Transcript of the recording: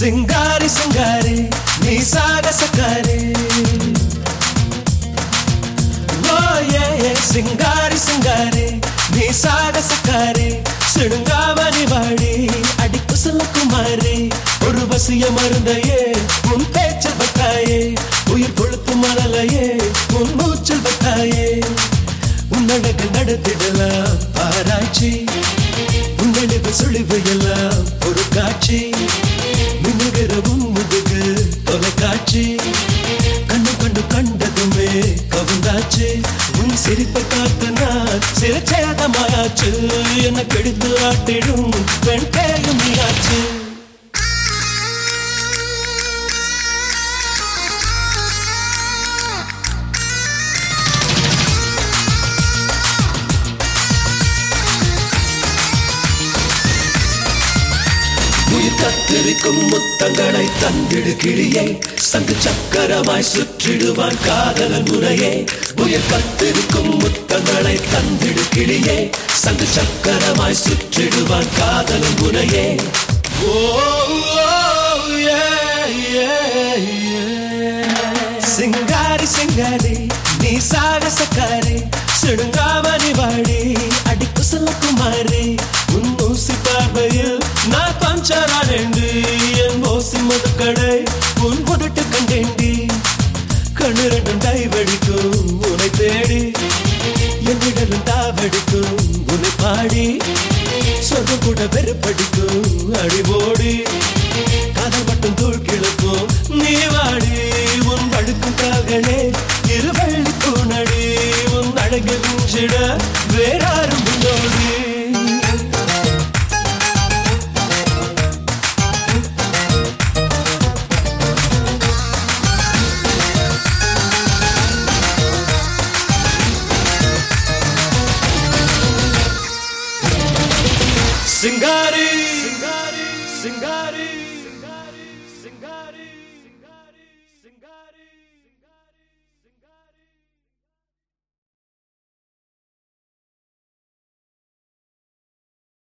சிங்காரி சிங்காரி நீ சாகசக்காரி சிங்காரி சிங்காரி நீ சாகசக்காரி சிடுங்காமணி வாடி அடிப்பு சொல்ல குமாரி ஒரு வசிய மருந்தையே உன் பேச்சல் பட்டாயே உயிர் கொழுத்து மணலையே உன் மூச்சல் பட்டாயே உன்னழகு நடத்திடலாம் ஆராய்ச்சி உன்னழிவு சுழிவு எல்லாம் ஒரு காட்சி மின்னுகிற உன் முதுகு தொலைக்காட்சி கண்ணு கண்டு கண்டதுமே கவுந்தாச்சு உன் சிரிப்பை பார்த்து நான் சிறச்சேதமாயாச்சு என்ன கெடுத்து ஆட்டிடும் வெண்கையும் நீயாச்சு உயிர் கத்திருக்கும் முத்தங்களை தந்திடு கிளியை சங்கு சக்கரமாய் சுற்றிடுவான் காதலன் முறையே உயிர் கத்திருக்கும் முத்தங்களை தந்திடு கிளியே சங்கு சக்கரமாய் சுற்றிடுவான் காதலன் முறையே சிங்காரி சிங்காரி நீ சாகசக்காரி சிடுங்காமணி வாடி அடிப்பு சொல்ல குமாரி